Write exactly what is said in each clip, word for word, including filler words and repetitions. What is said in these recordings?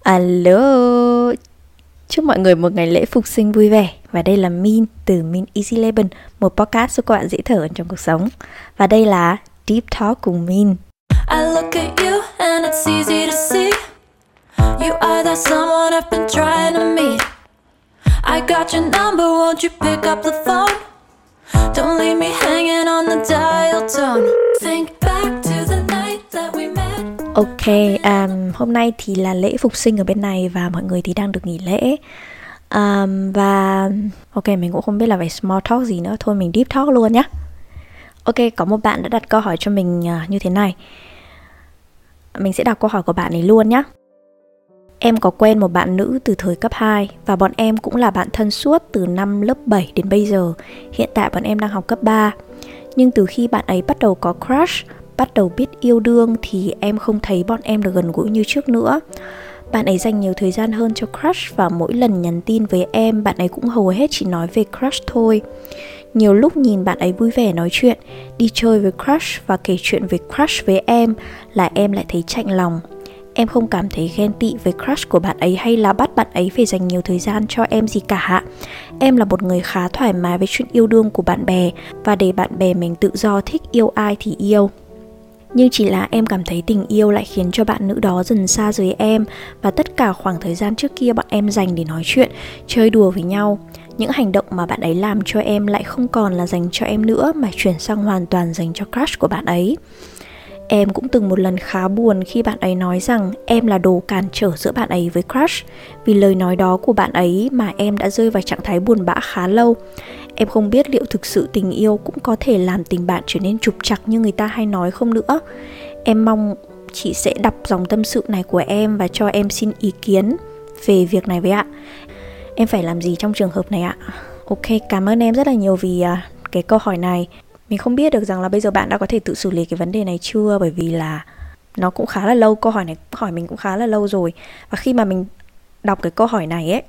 Alo, chúc mọi người một ngày lễ phục sinh vui vẻ. Và đây là Min từ Min Easy Leven, một podcast giúp các bạn dễ thở trong cuộc sống. Và đây là Deep Talk cùng Min. I look at you and it's easy to see you are that someone I've been trying to meet. I got your number, won't you pick up the phone? Don't leave me hanging on the dial tone. Think back to the night that we met. Ok, um, hôm nay thì là lễ phục sinh ở bên này và mọi người thì đang được nghỉ lễ. um, Và ok, mình cũng không biết là phải small talk gì nữa, thôi mình deep talk luôn nhé. Ok, có một bạn đã đặt câu hỏi cho mình uh, như thế này. Mình sẽ đọc câu hỏi của bạn ấy luôn nhé. Em có quen một bạn nữ từ thời cấp hai và bọn em cũng là bạn thân suốt từ năm lớp bảy đến bây giờ. Hiện tại bọn em đang học cấp ba. Nhưng từ khi bạn ấy bắt đầu có crush, bắt đầu biết yêu đương thì em không thấy bọn em được gần gũi như trước nữa. Bạn ấy dành nhiều thời gian hơn cho crush và mỗi lần nhắn tin với em, bạn ấy cũng hầu hết chỉ nói về crush thôi. Nhiều lúc nhìn bạn ấy vui vẻ nói chuyện, đi chơi với crush và kể chuyện về crush với em là em lại thấy chạnh lòng. Em không cảm thấy ghen tị với crush của bạn ấy hay là bắt bạn ấy phải dành nhiều thời gian cho em gì cả. Em là một người khá thoải mái với chuyện yêu đương của bạn bè và để bạn bè mình tự do thích yêu ai thì yêu. Nhưng chỉ là em cảm thấy tình yêu lại khiến cho bạn nữ đó dần xa rời em và tất cả khoảng thời gian trước kia bọn em dành để nói chuyện, chơi đùa với nhau. Những hành động mà bạn ấy làm cho em lại không còn là dành cho em nữa mà chuyển sang hoàn toàn dành cho crush của bạn ấy. Em cũng từng một lần khá buồn khi bạn ấy nói rằng em là đồ cản trở giữa bạn ấy với crush. Vì lời nói đó của bạn ấy mà em đã rơi vào trạng thái buồn bã khá lâu. Em không biết liệu thực sự tình yêu cũng có thể làm tình bạn trở nên trục trặc như người ta hay nói không nữa. Em mong chị sẽ đọc dòng tâm sự này của em và cho em xin ý kiến về việc này với ạ. Em phải làm gì trong trường hợp này ạ? Ok, cảm ơn em rất là nhiều vì uh, cái câu hỏi này. Mình không biết được rằng là bây giờ bạn đã có thể tự xử lý cái vấn đề này chưa, bởi vì là nó cũng khá là lâu, câu hỏi này hỏi mình cũng khá là lâu rồi. Và khi mà mình đọc cái câu hỏi này ấy,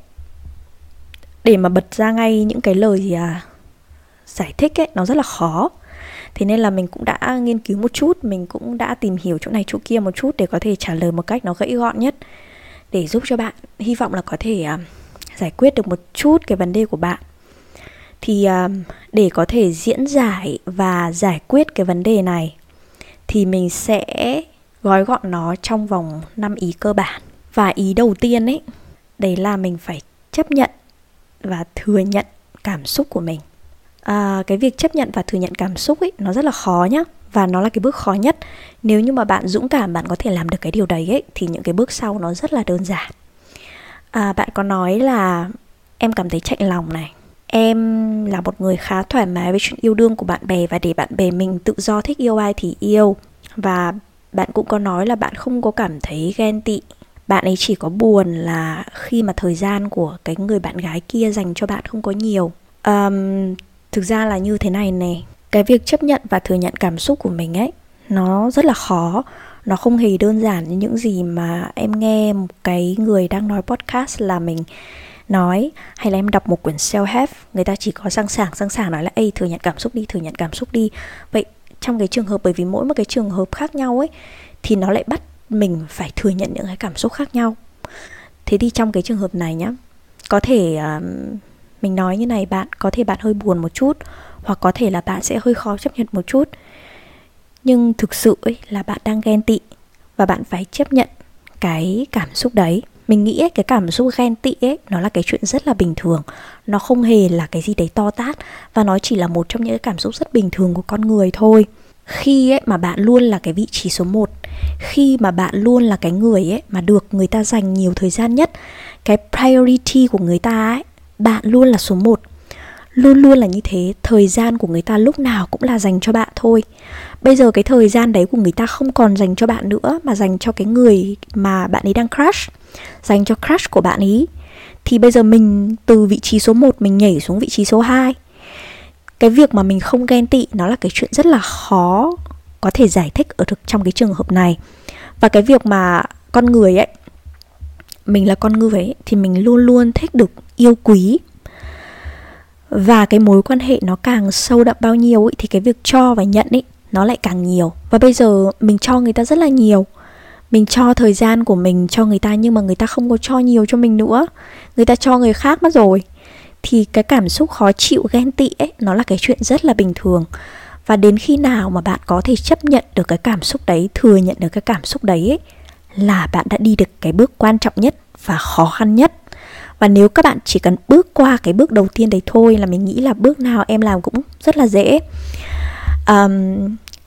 để mà bật ra ngay những cái lời à, giải thích ấy, nó rất là khó. Thế nên là mình cũng đã nghiên cứu một chút, mình cũng đã tìm hiểu chỗ này chỗ kia một chút để có thể trả lời một cách nó gãy gọn nhất, để giúp cho bạn, hy vọng là có thể à, giải quyết được một chút cái vấn đề của bạn. Thì uh, để có thể diễn giải và giải quyết cái vấn đề này thì mình sẽ gói gọn nó trong vòng năm ý cơ bản. Và ý đầu tiên ấy, đấy là mình phải chấp nhận và thừa nhận cảm xúc của mình. à, Cái việc chấp nhận và thừa nhận cảm xúc ấy, nó rất là khó nhá. Và nó là cái bước khó nhất. Nếu như mà bạn dũng cảm, bạn có thể làm được cái điều đấy ấy, thì những cái bước sau nó rất là đơn giản. à, Bạn có nói là em cảm thấy chạnh lòng này, em là một người khá thoải mái với chuyện yêu đương của bạn bè và để bạn bè mình tự do thích yêu ai thì yêu. Và bạn cũng có nói là bạn không có cảm thấy ghen tị. Bạn ấy chỉ có buồn là khi mà thời gian của cái người bạn gái kia dành cho bạn không có nhiều. um, Thực ra là như thế này này, cái việc chấp nhận và thừa nhận cảm xúc của mình ấy, nó rất là khó. Nó không hề đơn giản như những gì mà em nghe một cái người đang nói podcast là mình nói, hay là em đọc một quyển self-help, người ta chỉ có sẵn sàng sẵn sàng nói là ê, thừa nhận cảm xúc đi, thừa nhận cảm xúc đi. Vậy trong cái trường hợp, bởi vì mỗi một cái trường hợp khác nhau ấy, thì nó lại bắt mình phải thừa nhận những cái cảm xúc khác nhau. Thế thì trong cái trường hợp này nhá, có thể uh, mình nói như này, bạn có thể bạn hơi buồn một chút, hoặc có thể là bạn sẽ hơi khó chấp nhận một chút. Nhưng thực sự ấy, là bạn đang ghen tị và bạn phải chấp nhận cái cảm xúc đấy. Mình nghĩ ấy, cái cảm xúc ghen tị ấy, nó là cái chuyện rất là bình thường. Nó không hề là cái gì đấy to tát, và nó chỉ là một trong những cái cảm xúc rất bình thường của con người thôi. Khi ấy, mà bạn luôn là cái vị trí số một, khi mà bạn luôn là cái người ấy, mà được người ta dành nhiều thời gian nhất, cái priority của người ta ấy, bạn luôn là số một. Luôn luôn là như thế, thời gian của người ta lúc nào cũng là dành cho bạn thôi. Bây giờ cái thời gian đấy của người ta không còn dành cho bạn nữa, mà dành cho cái người mà bạn ấy đang crush, dành cho crush của bạn ấy. Thì bây giờ mình từ vị trí số một mình nhảy xuống vị trí số hai. Cái việc mà mình không ghen tị, nó là cái chuyện rất là khó có thể giải thích ở được trong cái trường hợp này. Và cái việc mà con người ấy, mình là con người ấy, thì mình luôn luôn thích được yêu quý. Và cái mối quan hệ nó càng sâu đậm bao nhiêu ấy, thì cái việc cho và nhận ấy, nó lại càng nhiều. Và bây giờ mình cho người ta rất là nhiều, Mình cho thời gian của mình cho người ta nhưng mà người ta không có cho nhiều cho mình nữa, người ta cho người khác mất rồi. Thì cái cảm xúc khó chịu, ghen tị ấy, nó là cái chuyện rất là bình thường. Và đến khi nào mà bạn có thể chấp nhận được cái cảm xúc đấy, thừa nhận được cái cảm xúc đấy ấy, là bạn đã đi được cái bước quan trọng nhất và khó khăn nhất. Và nếu các bạn chỉ cần bước qua cái bước đầu tiên đấy thôi là mình nghĩ là bước nào em làm cũng rất là dễ. um,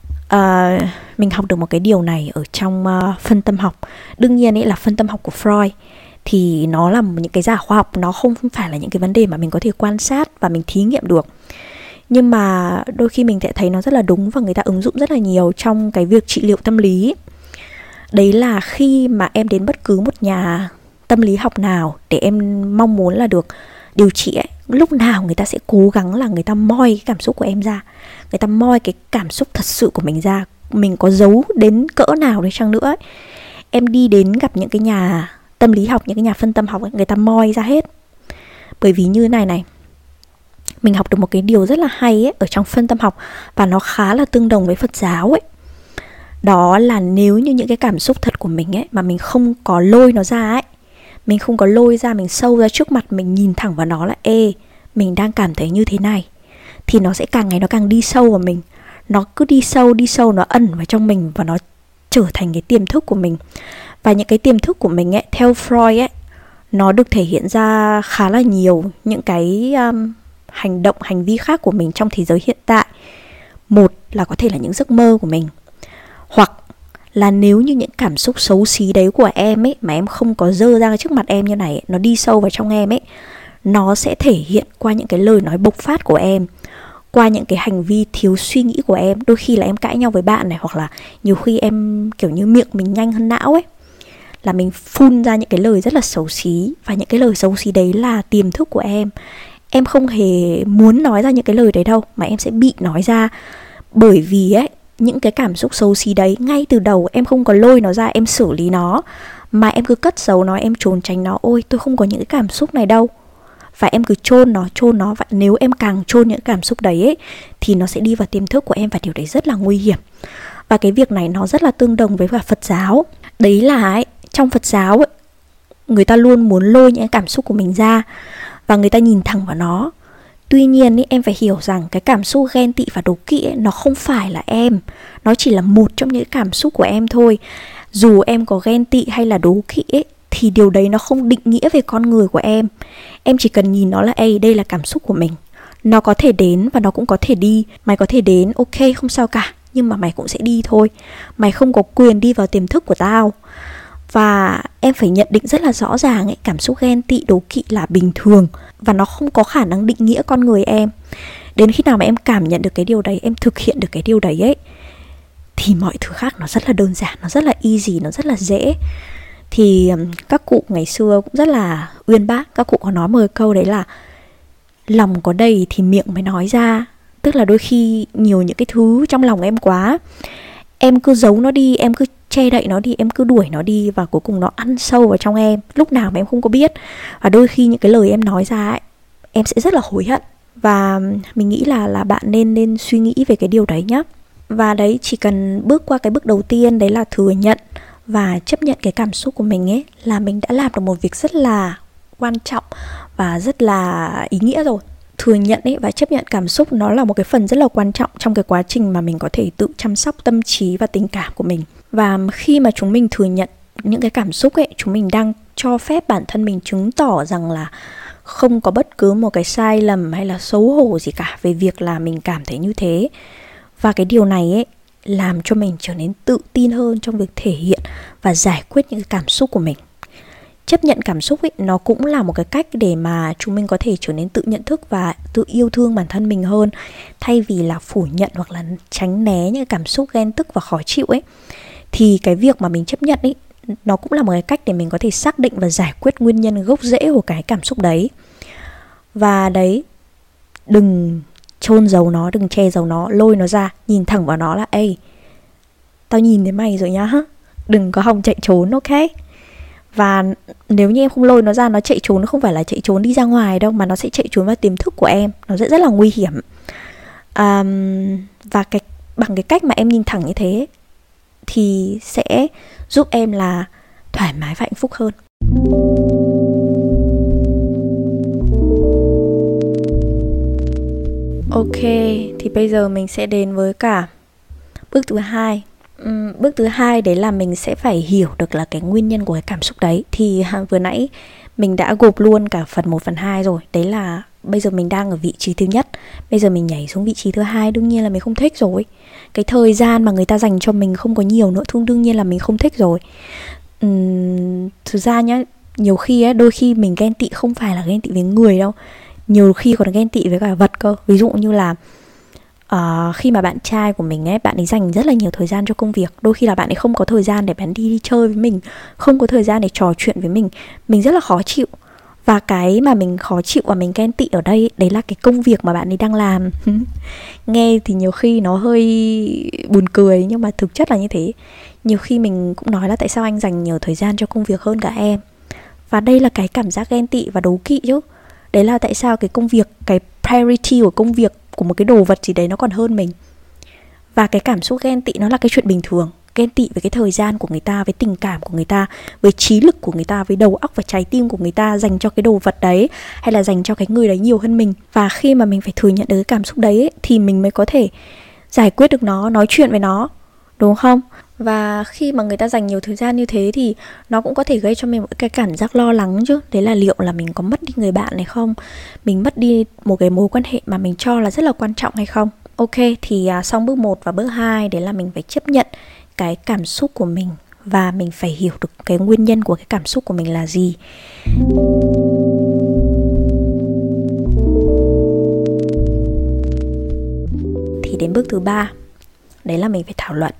uh, Mình học được một cái điều này ở trong uh, phân tâm học. Đương nhiên ấy là phân tâm học của Freud, thì nó là những cái giả khoa học, nó không phải là những cái vấn đề mà mình có thể quan sát và mình thí nghiệm được. Nhưng mà đôi khi mình sẽ thấy nó rất là đúng và người ta ứng dụng rất là nhiều trong cái việc trị liệu tâm lý. Đấy là khi mà em đến bất cứ một nhà tâm lý học nào để em mong muốn là được điều trị ấy, lúc nào người ta sẽ cố gắng là người ta moi cái cảm xúc của em ra, người ta moi cái cảm xúc thật sự của mình ra. Mình có giấu đến cỡ nào đi chăng nữa ấy, em đi đến gặp những cái nhà tâm lý học, những cái nhà phân tâm học ấy, người ta moi ra hết. Bởi vì như này này, mình học được một cái điều rất là hay ấy, ở trong phân tâm học, và nó khá là tương đồng với Phật giáo ấy. Đó là nếu như những cái cảm xúc thật của mình ấy mà mình không có lôi nó ra ấy, mình không có lôi ra, mình sâu ra trước mặt, mình nhìn thẳng vào nó là ê, mình đang cảm thấy như thế này, thì nó sẽ càng ngày nó càng đi sâu vào mình. Nó cứ đi sâu, đi sâu, nó ẩn vào trong mình và nó trở thành cái tiềm thức của mình. Và những cái tiềm thức của mình ấy, theo Freud ấy, nó được thể hiện ra khá là nhiều những cái um, hành động, hành vi khác của mình trong thế giới hiện tại. Một là có thể là những giấc mơ của mình, hoặc là nếu như những cảm xúc xấu xí đấy của em ấy mà em không có dơ ra trước mặt em như này ấy, nó đi sâu vào trong em ấy, nó sẽ thể hiện qua những cái lời nói bộc phát của em, qua những cái hành vi thiếu suy nghĩ của em. Đôi khi là em cãi nhau với bạn này, hoặc là nhiều khi em kiểu như miệng mình nhanh hơn não ấy, là mình phun ra những cái lời rất là xấu xí. Và những cái lời xấu xí đấy là tiềm thức của em. Em không hề muốn nói ra những cái lời đấy đâu, mà em sẽ bị nói ra. Bởi vì ấy, những cái cảm xúc xấu xí đấy ngay từ đầu em không có lôi nó ra, em xử lý nó, mà em cứ cất giấu nó, em trốn tránh nó. Ôi tôi không có những cái cảm xúc này đâu. Và em cứ chôn nó, chôn nó. Và nếu em càng chôn những cảm xúc đấy ấy, thì nó sẽ đi vào tiềm thức của em, và điều đấy rất là nguy hiểm. Và cái việc này nó rất là tương đồng với cả Phật giáo. Đấy là ấy, trong Phật giáo ấy, người ta luôn muốn lôi những cảm xúc của mình ra và người ta nhìn thẳng vào nó. Tuy nhiên ý, em phải hiểu rằng cái cảm xúc ghen tị và đố kỵ ấy, nó không phải là em. Nó chỉ là một trong những cảm xúc của em thôi. Dù em có ghen tị hay là đố kỵ ấy, thì điều đấy nó không định nghĩa về con người của em. Em chỉ cần nhìn nó là ê, đây là cảm xúc của mình. Nó có thể đến và nó cũng có thể đi. Mày có thể đến, ok, không sao cả, nhưng mà mày cũng sẽ đi thôi. Mày không có quyền đi vào tiềm thức của tao. Và em phải nhận định rất là rõ ràng ấy, cảm xúc ghen tị, đố kỵ là bình thường và nó không có khả năng định nghĩa con người em. Đến khi nào mà em cảm nhận được cái điều đấy, em thực hiện được cái điều đấy ấy, thì mọi thứ khác nó rất là đơn giản, nó rất là easy, nó rất là dễ. Thì các cụ ngày xưa cũng rất là uyên bác. Các cụ có nói một cái câu đấy là lòng có đầy thì miệng mới nói ra. Tức là đôi khi nhiều những cái thứ trong lòng em quá, em cứ giấu nó đi, em cứ che đậy nó đi, em cứ đuổi nó đi, và cuối cùng nó ăn sâu vào trong em lúc nào mà em không có biết. Và đôi khi những cái lời em nói ra ấy, em sẽ rất là hối hận. Và mình nghĩ là là bạn nên nên suy nghĩ về cái điều đấy nhá. Và đấy, chỉ cần bước qua cái bước đầu tiên, đấy là thừa nhận và chấp nhận cái cảm xúc của mình ấy, là mình đã làm được một việc rất là quan trọng và rất là ý nghĩa rồi. Thừa nhận ấy và chấp nhận cảm xúc, nó là một cái phần rất là quan trọng trong cái quá trình mà mình có thể tự chăm sóc tâm trí và tình cảm của mình. Và khi mà chúng mình thừa nhận những cái cảm xúc ấy, chúng mình đang cho phép bản thân mình chứng tỏ rằng là không có bất cứ một cái sai lầm hay là xấu hổ gì cả về việc là mình cảm thấy như thế. Và cái điều này ấy làm cho mình trở nên tự tin hơn trong việc thể hiện và giải quyết những cái cảm xúc của mình. Chấp nhận cảm xúc ấy, nó cũng là một cái cách để mà chúng mình có thể trở nên tự nhận thức và tự yêu thương bản thân mình hơn, thay vì là phủ nhận hoặc là tránh né những cảm xúc ghen tức và khó chịu ấy. Thì cái việc mà mình chấp nhận ấy, nó cũng là một cái cách để mình có thể xác định và giải quyết nguyên nhân gốc rễ của cái cảm xúc đấy. Và đấy, đừng chôn giấu nó, đừng che giấu nó, lôi nó ra, nhìn thẳng vào nó là ê, tao nhìn thấy mày rồi nhá, đừng có hòng chạy trốn, ok? Và nếu như em không lôi nó ra, nó chạy trốn, nó không phải là chạy trốn đi ra ngoài đâu, mà nó sẽ chạy trốn vào tiềm thức của em. Nó sẽ rất là nguy hiểm. um, Và cái, bằng cái cách mà em nhìn thẳng như thế, thì sẽ giúp em là thoải mái và hạnh phúc hơn. Ok, thì bây giờ mình sẽ đến với cả bước thứ hai. Uhm, bước thứ hai đấy là mình sẽ phải hiểu được là cái nguyên nhân của cái cảm xúc đấy. Thì vừa nãy mình đã gộp luôn cả phần một, phần hai rồi. Đấy là bây giờ mình đang ở vị trí thứ nhất, bây giờ mình nhảy xuống vị trí thứ hai, đương nhiên là mình không thích rồi. Cái thời gian mà người ta dành cho mình không có nhiều nữa, thương đương nhiên là mình không thích rồi. uhm, Thực ra nhá, nhiều khi ấy, đôi khi mình ghen tị không phải là ghen tị với người đâu, nhiều khi còn ghen tị với cả vật cơ. Ví dụ như là uh, khi mà bạn trai của mình ấy, bạn ấy dành rất là nhiều thời gian cho công việc. Đôi khi là bạn ấy không có thời gian để bạn đi, đi chơi với mình, không có thời gian để trò chuyện với mình. Mình rất là khó chịu. Và cái mà mình khó chịu và mình ghen tị ở đây, đấy là cái công việc mà bạn ấy đang làm. Nghe thì nhiều khi nó hơi buồn cười, nhưng mà thực chất là như thế. Nhiều khi mình cũng nói là tại sao anh dành nhiều thời gian cho công việc hơn cả em. Và đây là cái cảm giác ghen tị và đố kỵ chứ. Đấy là tại sao cái công việc, cái priority của công việc, của một cái đồ vật gì đấy nó còn hơn mình. Và cái cảm xúc ghen tị nó là cái chuyện bình thường. Ghen tị với cái thời gian của người ta, với tình cảm của người ta, với trí lực của người ta, với đầu óc và trái tim của người ta dành cho cái đồ vật đấy, hay là dành cho cái người đấy nhiều hơn mình. Và khi mà mình phải thừa nhận được cái cảm xúc đấy ấy, thì mình mới có thể giải quyết được nó, nói chuyện với nó, đúng không? Và khi mà người ta dành nhiều thời gian như thế thì nó cũng có thể gây cho mình một cái cảm giác lo lắng chứ. Đấy là liệu là mình có mất đi người bạn này không? Mình mất đi một cái mối quan hệ mà mình cho là rất là quan trọng hay không? Ok, thì à, xong bước một và bước hai, đấy là mình phải chấp nhận cái cảm xúc của mình. Và mình phải hiểu được cái nguyên nhân của cái cảm xúc của mình là gì. Thì đến bước thứ ba, đấy là mình phải thảo luận.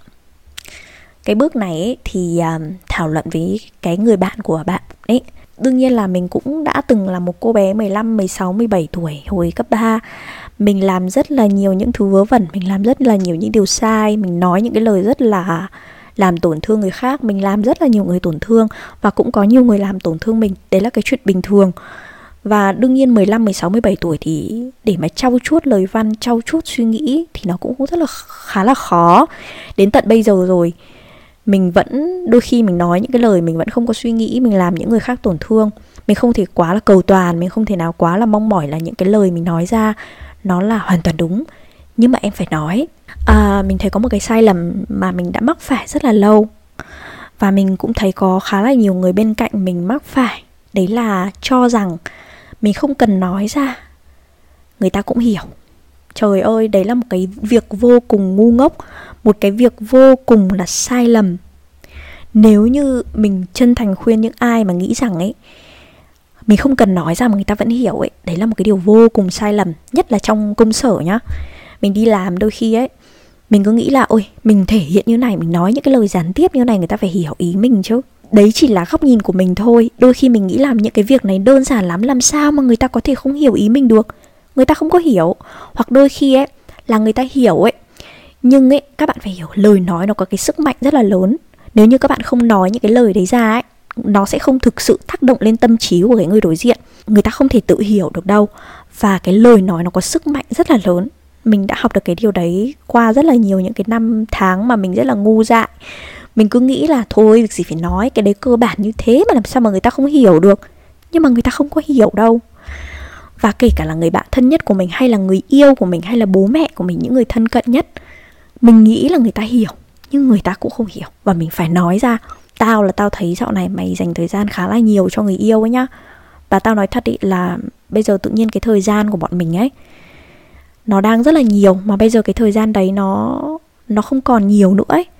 Cái bước này ấy, thì um, thảo luận với cái người bạn của bạn ấy. Đương nhiên là mình cũng đã từng là một cô bé mười lăm, mười sáu, mười bảy tuổi hồi cấp ba. Mình làm rất là nhiều những thứ vớ vẩn, mình làm rất là nhiều những điều sai, mình nói những cái lời rất là làm tổn thương người khác, mình làm rất là nhiều người tổn thương, và cũng có nhiều người làm tổn thương mình. Đấy là cái chuyện bình thường. Và đương nhiên mười lăm, mười sáu, mười bảy tuổi thì để mà trau chuốt lời văn, trau chuốt suy nghĩ thì nó cũng rất là khá là khó. Đến tận bây giờ rồi, mình vẫn, đôi khi mình nói những cái lời mình vẫn không có suy nghĩ, mình làm những người khác tổn thương. Mình không thể quá là cầu toàn, mình không thể nào quá là mong mỏi là những cái lời mình nói ra nó là hoàn toàn đúng. Nhưng mà em phải nói. à, Mình thấy có một cái sai lầm mà mình đã mắc phải rất là lâu, và mình cũng thấy có khá là nhiều người bên cạnh mình mắc phải. Đấy là cho rằng mình không cần nói ra, người ta cũng hiểu. Trời ơi, đấy là một cái việc vô cùng ngu ngốc, một cái việc vô cùng là sai lầm. Nếu như mình chân thành khuyên những ai mà nghĩ rằng ấy, mình không cần nói ra mà người ta vẫn hiểu ấy, đấy là một cái điều vô cùng sai lầm. Nhất là trong công sở nhá. Mình đi làm đôi khi ấy, mình cứ nghĩ là ôi, mình thể hiện như này, mình nói những cái lời gián tiếp như này, người ta phải hiểu ý mình chứ. Đấy chỉ là góc nhìn của mình thôi. Đôi khi mình nghĩ làm những cái việc này đơn giản lắm, làm sao mà người ta có thể không hiểu ý mình được. Người ta không có hiểu. Hoặc đôi khi ấy, là người ta hiểu ấy, nhưng ấy, các bạn phải hiểu lời nói nó có cái sức mạnh rất là lớn. Nếu như các bạn không nói những cái lời đấy ra ấy, nó sẽ không thực sự tác động lên tâm trí của cái người đối diện. Người ta không thể tự hiểu được đâu. Và cái lời nói nó có sức mạnh rất là lớn. Mình đã học được cái điều đấy qua rất là nhiều những cái năm tháng mà mình rất là ngu dại. Mình cứ nghĩ là thôi, việc gì phải nói, cái đấy cơ bản như thế mà làm sao mà người ta không hiểu được. Nhưng mà người ta không có hiểu đâu. Và kể cả là người bạn thân nhất của mình, hay là người yêu của mình, hay là bố mẹ của mình, những người thân cận nhất, mình nghĩ là người ta hiểu, nhưng người ta cũng không hiểu. Và mình phải nói ra, tao là tao thấy dạo này mày dành thời gian khá là nhiều cho người yêu ấy nhá. Và tao nói thật ý là bây giờ tự nhiên cái thời gian của bọn mình ấy, nó đang rất là nhiều, mà bây giờ cái thời gian đấy nó nó không còn nhiều nữa ấy.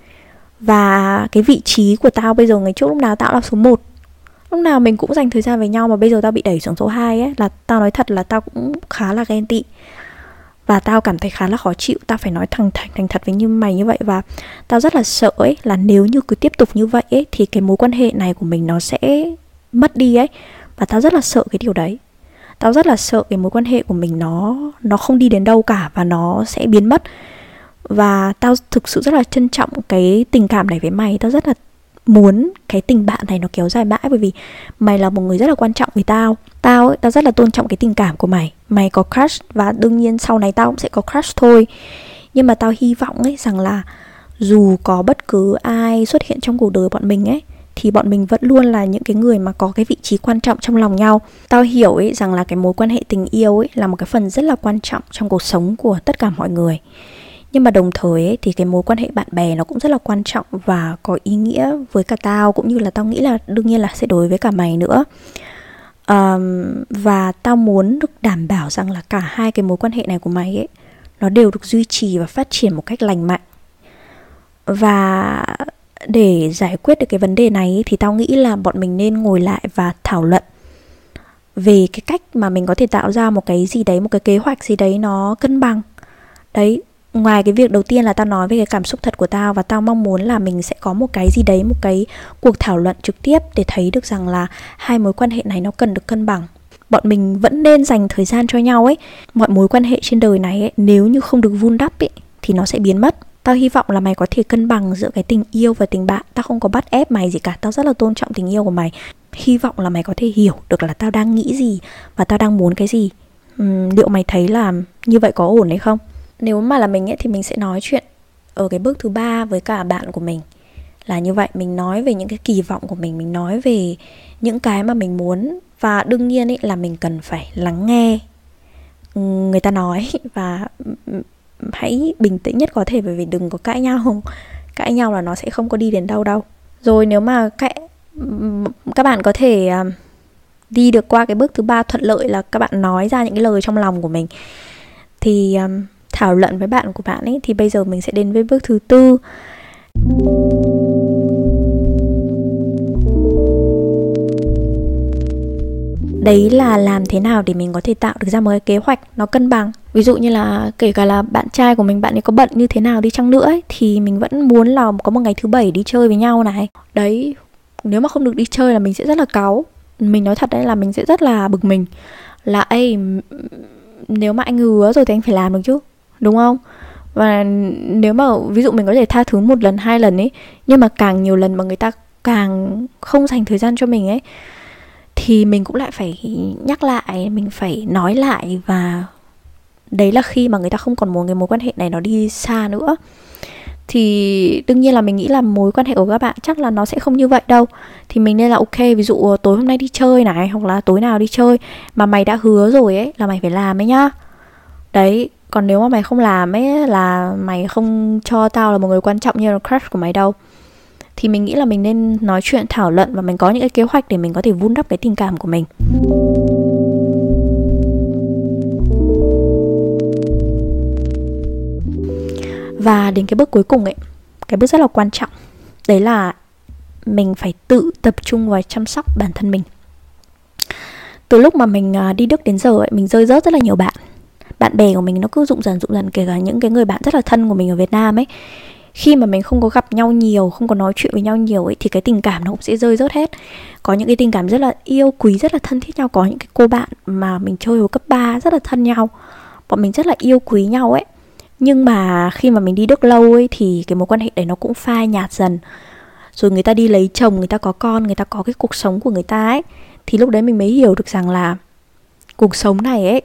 Và cái vị trí của tao bây giờ, ngày trước lúc nào tao là số một, lúc nào mình cũng dành thời gian với nhau, mà bây giờ tao bị đẩy xuống số hai ấy, là tao nói thật là tao cũng khá là ghen tị. Và tao cảm thấy khá là khó chịu. Tao phải nói thẳng thành, thành thật với như mày như vậy. Và tao rất là sợ ấy, là nếu như cứ tiếp tục như vậy ấy, thì cái mối quan hệ này của mình nó sẽ mất đi ấy. Và tao rất là sợ cái điều đấy. Tao rất là sợ cái mối quan hệ của mình nó nó không đi đến đâu cả, và nó sẽ biến mất. Và tao thực sự rất là trân trọng cái tình cảm này với mày. Tao rất là muốn cái tình bạn này nó kéo dài mãi, bởi vì mày là một người rất là quan trọng với tao. Tao ấy, tao rất là tôn trọng cái tình cảm của mày. Mày có crush, và đương nhiên sau này tao cũng sẽ có crush thôi. Nhưng mà tao hy vọng ấy rằng là dù có bất cứ ai xuất hiện trong cuộc đời bọn mình ấy, thì bọn mình vẫn luôn là những cái người mà có cái vị trí quan trọng trong lòng nhau. Tao hiểu ấy rằng là cái mối quan hệ tình yêu ấy là một cái phần rất là quan trọng trong cuộc sống của tất cả mọi người. Nhưng mà đồng thời ấy, thì cái mối quan hệ bạn bè nó cũng rất là quan trọng và có ý nghĩa với cả tao, cũng như là tao nghĩ là đương nhiên là sẽ đối với cả mày nữa. um, Và tao muốn được đảm bảo rằng là cả hai cái mối quan hệ này của mày ấy, nó đều được duy trì và phát triển một cách lành mạnh. Và để giải quyết được cái vấn đề này ấy, thì tao nghĩ là bọn mình nên ngồi lại và thảo luận về cái cách mà mình có thể tạo ra một cái gì đấy, một cái kế hoạch gì đấy nó cân bằng. Đấy, ngoài cái việc đầu tiên là tao nói về cái cảm xúc thật của tao, và tao mong muốn là mình sẽ có một cái gì đấy, một cái cuộc thảo luận trực tiếp để thấy được rằng là hai mối quan hệ này nó cần được cân bằng. Bọn mình vẫn nên dành thời gian cho nhau ấy. Mọi mối quan hệ trên đời này ấy, nếu như không được vun đắp ấy, thì nó sẽ biến mất. Tao hy vọng là mày có thể cân bằng giữa cái tình yêu và tình bạn. Tao không có bắt ép mày gì cả, tao rất là tôn trọng tình yêu của mày. Hy vọng là mày có thể hiểu được là tao đang nghĩ gì và tao đang muốn cái gì. uhm, Liệu mày thấy là như vậy có ổn hay không? Nếu mà là mình ấy thì mình sẽ nói chuyện ở cái bước thứ ba với cả bạn của mình. Là như vậy, mình nói về những cái kỳ vọng của mình, mình nói về những cái mà mình muốn. Và đương nhiên ấy là mình cần phải lắng nghe người ta nói và hãy bình tĩnh nhất có thể, bởi vì đừng có cãi nhau. Cãi nhau là nó sẽ không có đi đến đâu đâu. Rồi nếu mà cãi, các bạn có thể đi được qua cái bước thứ ba thuận lợi là các bạn nói ra những cái lời trong lòng của mình, thì um, thảo luận với bạn của bạn ấy. Thì bây giờ mình sẽ đến với bước thứ tư. Đấy là làm thế nào để mình có thể tạo được ra một cái kế hoạch nó cân bằng. Ví dụ như là kể cả là bạn trai của mình, bạn ấy có bận như thế nào đi chăng nữa ấy, thì mình vẫn muốn là có một ngày thứ bảy đi chơi với nhau này. Đấy, nếu mà không được đi chơi là mình sẽ rất là cáu. Mình nói thật đấy là mình sẽ rất là bực mình. Là ê, nếu mà anh hứa rồi thì anh phải làm được chứ, đúng không? Và nếu mà ví dụ mình có thể tha thứ một lần, hai lần ấy, nhưng mà càng nhiều lần mà người ta càng không dành thời gian cho mình ấy, thì mình cũng lại phải nhắc lại, mình phải nói lại. Và đấy là khi mà người ta không còn muốn cái mối quan hệ này nó đi xa nữa. Thì đương nhiên là mình nghĩ là mối quan hệ của các bạn chắc là nó sẽ không như vậy đâu. Thì mình nên là ok, ví dụ tối hôm nay đi chơi này, hoặc là tối nào đi chơi mà mày đã hứa rồi ấy, là mày phải làm ấy nhá. Đấy, còn nếu mà mày không làm ấy, là mày không cho tao là một người quan trọng như là crush của mày đâu. Thì mình nghĩ là mình nên nói chuyện, thảo luận và mình có những cái kế hoạch để mình có thể vun đắp cái tình cảm của mình. Và đến cái bước cuối cùng ấy, cái bước rất là quan trọng, đấy là mình phải tự tập trung vào chăm sóc bản thân mình. Từ lúc mà mình đi Đức đến giờ ấy, mình rơi rớt rất là nhiều bạn. Bạn bè của mình nó cứ rụng dần rụng dần, kể cả những cái người bạn rất là thân của mình ở Việt Nam ấy. Khi mà mình không có gặp nhau nhiều, không có nói chuyện với nhau nhiều ấy, thì cái tình cảm nó cũng sẽ rơi rớt hết. Có những cái tình cảm rất là yêu quý, rất là thân thiết nhau. Có những cái cô bạn mà mình chơi hồi cấp ba rất là thân nhau, bọn mình rất là yêu quý nhau ấy. Nhưng mà khi mà mình đi Đức lâu ấy, thì cái mối quan hệ đấy nó cũng phai nhạt dần. Rồi người ta đi lấy chồng, người ta có con, người ta có cái cuộc sống của người ta ấy. Thì lúc đấy mình mới hiểu được rằng là cuộc sống này ấy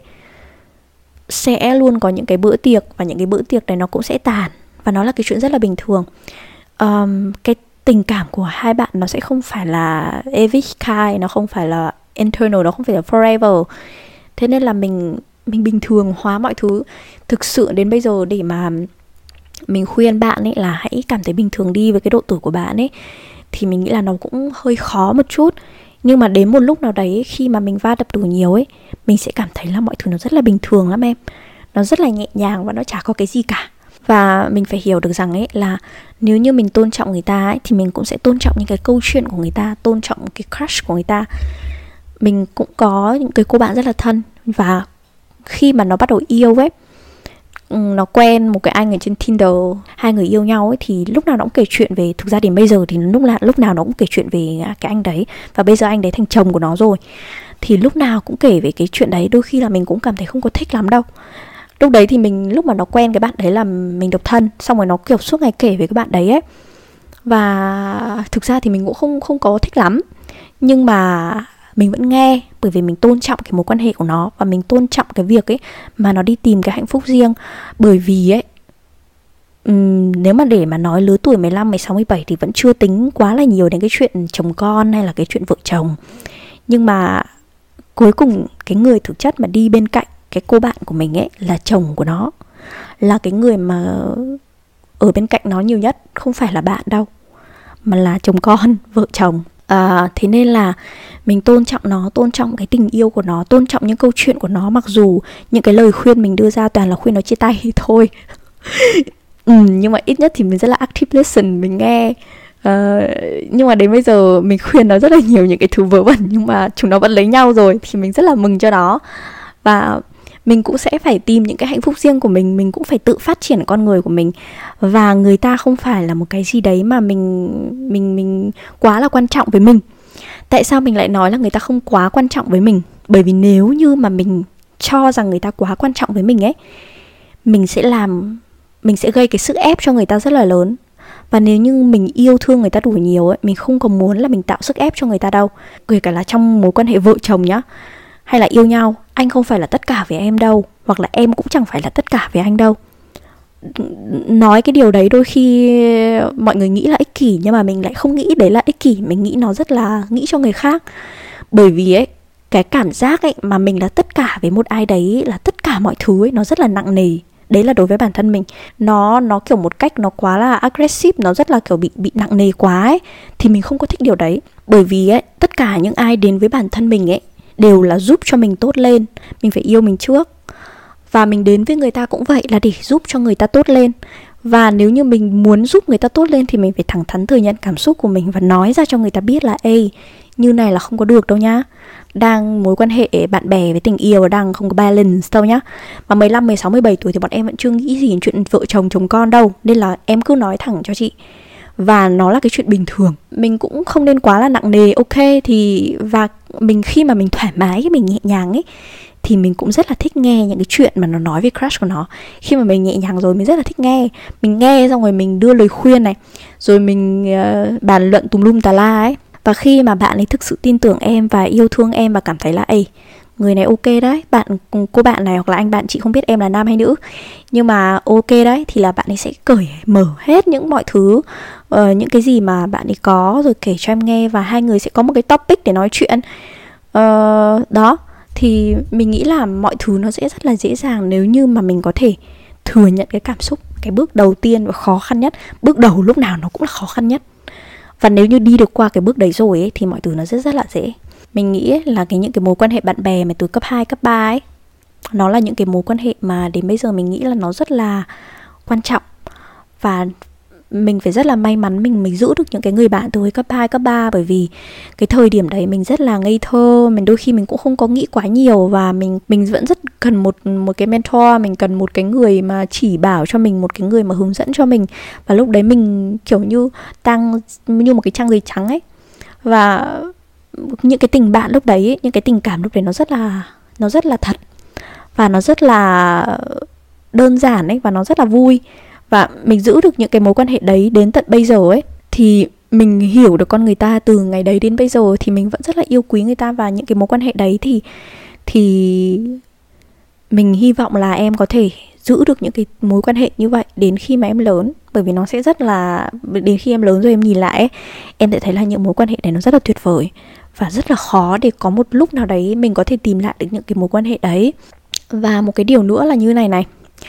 sẽ luôn có những cái bữa tiệc, và những cái bữa tiệc đấy nó cũng sẽ tàn. Và nó là cái chuyện rất là bình thường. um, Cái tình cảm của hai bạn nó sẽ không phải là Evikai, nó không phải là internal, nó không phải là forever. Thế nên là mình mình bình thường hóa mọi thứ. Thực sự đến bây giờ để mà mình khuyên bạn ấy là hãy cảm thấy bình thường đi với cái độ tuổi của bạn ấy, thì mình nghĩ là nó cũng hơi khó một chút. Nhưng mà đến một lúc nào đấy, khi mà mình va đập đủ nhiều ấy, mình sẽ cảm thấy là mọi thứ nó rất là bình thường lắm em. Nó rất là nhẹ nhàng và nó chả có cái gì cả. Và mình phải hiểu được rằng ấy là nếu như mình tôn trọng người ta ấy, thì mình cũng sẽ tôn trọng những cái câu chuyện của người ta, tôn trọng cái crush của người ta. Mình cũng có những cái cô bạn rất là thân, và khi mà nó bắt đầu yêu ấy, nó quen một cái anh ở trên Tinder, hai người yêu nhau ấy, thì lúc nào nó cũng kể chuyện về, thực ra đến bây giờ thì lúc nào, lúc nào nó cũng kể chuyện về cái anh đấy. Và bây giờ anh đấy thành chồng của nó rồi, thì lúc nào cũng kể về cái chuyện đấy. Đôi khi là mình cũng cảm thấy không có thích lắm đâu. Lúc đấy thì mình, lúc mà nó quen cái bạn đấy là mình độc thân, xong rồi nó kiểu suốt ngày kể về cái bạn đấy ấy. Và thực ra thì mình cũng không, không có thích lắm. Nhưng mà mình vẫn nghe, bởi vì mình tôn trọng cái mối quan hệ của nó. Và mình tôn trọng cái việc ấy mà nó đi tìm cái hạnh phúc riêng. Bởi vì ấy, Uhm, nếu mà để mà nói lứa tuổi mười lăm, mười sáu, mười bảy thì vẫn chưa tính quá là nhiều đến cái chuyện chồng con hay là cái chuyện vợ chồng. Nhưng mà cuối cùng cái người thực chất mà đi bên cạnh cái cô bạn của mình ấy là chồng của nó, là cái người mà ở bên cạnh nó nhiều nhất, không phải là bạn đâu, mà là chồng con, vợ chồng. À, thế nên là mình tôn trọng nó, tôn trọng cái tình yêu của nó, tôn trọng những câu chuyện của nó, mặc dù những cái lời khuyên mình đưa ra toàn là khuyên nó chia tay thôi. ừ, nhưng mà ít nhất thì mình rất là active listen, mình nghe. Uh, nhưng mà đến bây giờ mình khuyên nó rất là nhiều những cái thứ vớ vẩn, nhưng mà chúng nó vẫn lấy nhau rồi thì mình rất là mừng cho nó. Và mình cũng sẽ phải tìm những cái hạnh phúc riêng của mình, mình cũng phải tự phát triển con người của mình. Và người ta không phải là một cái gì đấy mà mình mình mình quá là quan trọng với mình. Tại sao mình lại nói là người ta không quá quan trọng với mình? Bởi vì nếu như mà mình cho rằng người ta quá quan trọng với mình ấy, mình sẽ làm mình sẽ gây cái sức ép cho người ta rất là lớn. Và nếu như mình yêu thương người ta đủ nhiều ấy, mình không có muốn là mình tạo sức ép cho người ta đâu. Kể cả là trong mối quan hệ vợ chồng nhá, hay là yêu nhau, anh không phải là tất cả với em đâu, hoặc là em cũng chẳng phải là tất cả với anh đâu. Nói cái điều đấy đôi khi mọi người nghĩ là ích kỷ, nhưng mà mình lại không nghĩ đấy là ích kỷ. Mình nghĩ nó rất là nghĩ cho người khác. Bởi vì ấy, cái cảm giác ấy mà mình là tất cả với một ai đấy, là tất cả mọi thứ ấy, nó rất là nặng nề. Đấy là đối với bản thân mình. Nó nó kiểu một cách nó quá là aggressive, nó rất là kiểu bị bị nặng nề quá ấy. Thì mình không có thích điều đấy. Bởi vì ấy, tất cả những ai đến với bản thân mình ấy đều là giúp cho mình tốt lên. Mình phải yêu mình trước. Và mình đến với người ta cũng vậy, là để giúp cho người ta tốt lên. Và nếu như mình muốn giúp người ta tốt lên thì mình phải thẳng thắn thừa nhận cảm xúc của mình và nói ra cho người ta biết là ê, như này là không có được đâu nhá. Đang mối quan hệ bạn bè với tình yêu đang không có balance đâu nhá. Mà mười lăm, mười sáu, mười bảy tuổi thì bọn em vẫn chưa nghĩ gì đến chuyện vợ chồng, chồng con đâu. Nên là em cứ nói thẳng cho chị. Và nó là cái chuyện bình thường. Mình cũng không nên quá là nặng nề. Ok thì và mình khi mà mình thoải mái, mình nhẹ nhàng ấy, thì mình cũng rất là thích nghe những cái chuyện mà nó nói về crush của nó. Khi mà mình nhẹ nhàng rồi mình rất là thích nghe. Mình nghe xong rồi mình đưa lời khuyên này, rồi mình uh, bàn luận tùm lum tà la ấy. Và khi mà bạn ấy thực sự tin tưởng em và yêu thương em và cảm thấy là ê, người này ok đấy, bạn cô bạn này hoặc là anh bạn, chị không biết em là nam hay nữ, nhưng mà ok đấy, thì là bạn ấy sẽ cởi mở hết những mọi thứ, uh, những cái gì mà bạn ấy có, rồi kể cho em nghe. Và hai người sẽ có một cái topic để nói chuyện. uh, Đó. Thì mình nghĩ là mọi thứ nó sẽ rất là dễ dàng nếu như mà mình có thể thừa nhận cái cảm xúc. Cái bước đầu tiên và khó khăn nhất. Bước đầu lúc nào nó cũng là khó khăn nhất. Và nếu như đi được qua cái bước đấy rồi ấy, thì mọi thứ nó rất rất là dễ. Mình nghĩ là cái những cái mối quan hệ bạn bè mà từ cấp hai, cấp ba ấy, nó là những cái mối quan hệ mà đến bây giờ mình nghĩ là nó rất là quan trọng. Và mình phải rất là may mắn mình mình giữ được những cái người bạn từ hồi cấp hai, cấp ba. Bởi vì cái thời điểm đấy mình rất là ngây thơ, mình đôi khi mình cũng không có nghĩ quá nhiều. Và mình mình vẫn rất cần một, một cái mentor, mình cần một cái người mà chỉ bảo cho mình, một cái người mà hướng dẫn cho mình. Và lúc đấy mình kiểu như tăng như một cái trang giấy trắng ấy. Và những cái tình bạn lúc đấy ấy, những cái tình cảm lúc đấy nó rất là Nó rất là thật. Và nó rất là đơn giản ấy. Và nó rất là vui. Và mình giữ được những cái mối quan hệ đấy đến tận bây giờ ấy, thì mình hiểu được con người ta từ ngày đấy đến bây giờ, thì mình vẫn rất là yêu quý người ta. Và những cái mối quan hệ đấy thì Thì mình hy vọng là em có thể giữ được những cái mối quan hệ như vậy đến khi mà em lớn. Bởi vì nó sẽ rất là, đến khi em lớn rồi em nhìn lại ấy, em sẽ thấy là những mối quan hệ này nó rất là tuyệt vời. Và rất là khó để có một lúc nào đấy mình có thể tìm lại được những cái mối quan hệ đấy. Và một cái điều nữa là như này này,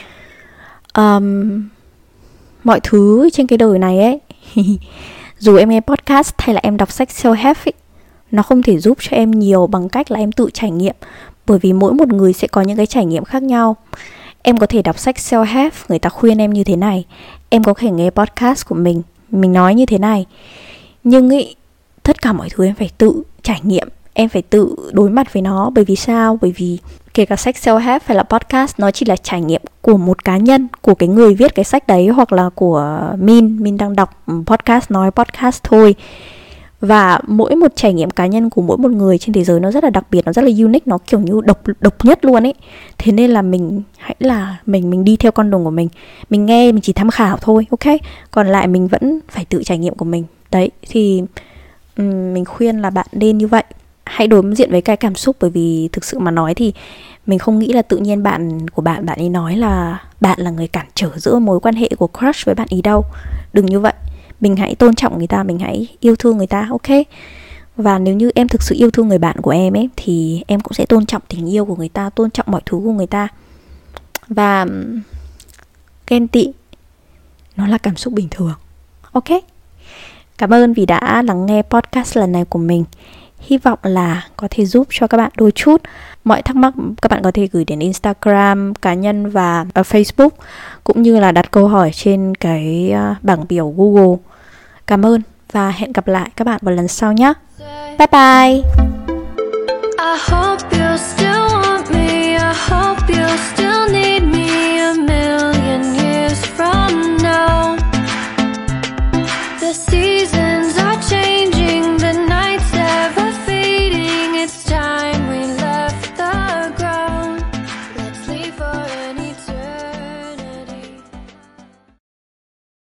um, mọi thứ trên cái đời này ấy dù em nghe podcast hay là em đọc sách self-help ấy, nó không thể giúp cho em nhiều bằng cách là em tự trải nghiệm. Bởi vì mỗi một người sẽ có những cái trải nghiệm khác nhau. Em có thể đọc sách self-help, người ta khuyên em như thế này. Em có thể nghe podcast của mình, mình nói như thế này. Nhưng ý, tất cả mọi thứ em phải tự trải nghiệm, em phải tự đối mặt với nó. Bởi vì sao? Bởi vì kể cả sách self-help hay là podcast, nó chỉ là trải nghiệm của một cá nhân, của cái người viết cái sách đấy, hoặc là của Min, Min đang đọc podcast, nói podcast thôi. Và mỗi một trải nghiệm cá nhân của mỗi một người trên thế giới nó rất là đặc biệt, nó rất là unique, nó kiểu như độc độc nhất luôn ấy. Thế nên là mình hãy là mình mình đi theo con đường của mình. Mình nghe, mình chỉ tham khảo thôi, ok? Còn lại mình vẫn phải tự trải nghiệm của mình. Đấy, thì um, mình khuyên là bạn nên như vậy. hãy đối diện với cái cảm xúc, bởi vì thực sự mà nói thì mình không nghĩ là tự nhiên bạn của bạn, bạn ấy nói là bạn là người cản trở giữa mối quan hệ của crush với bạn ý đâu. Đừng như vậy. Mình hãy tôn trọng người ta, mình hãy yêu thương người ta, ok? Và nếu như em thực sự yêu thương người bạn của em ấy, thì em cũng sẽ tôn trọng tình yêu của người ta, tôn trọng mọi thứ của người ta. Và ghen tị nó là cảm xúc bình thường, ok? Cảm ơn vì đã lắng nghe podcast lần này của mình. Hy vọng là có thể giúp cho các bạn đôi chút. Mọi thắc mắc các bạn có thể gửi đến Instagram cá nhân và Facebook, cũng như là đặt câu hỏi trên cái bảng biểu Google. Cảm ơn và hẹn gặp lại các bạn vào lần sau nhé. Bye bye. I hope you still want me. I hope you still need me a million years from now. The sea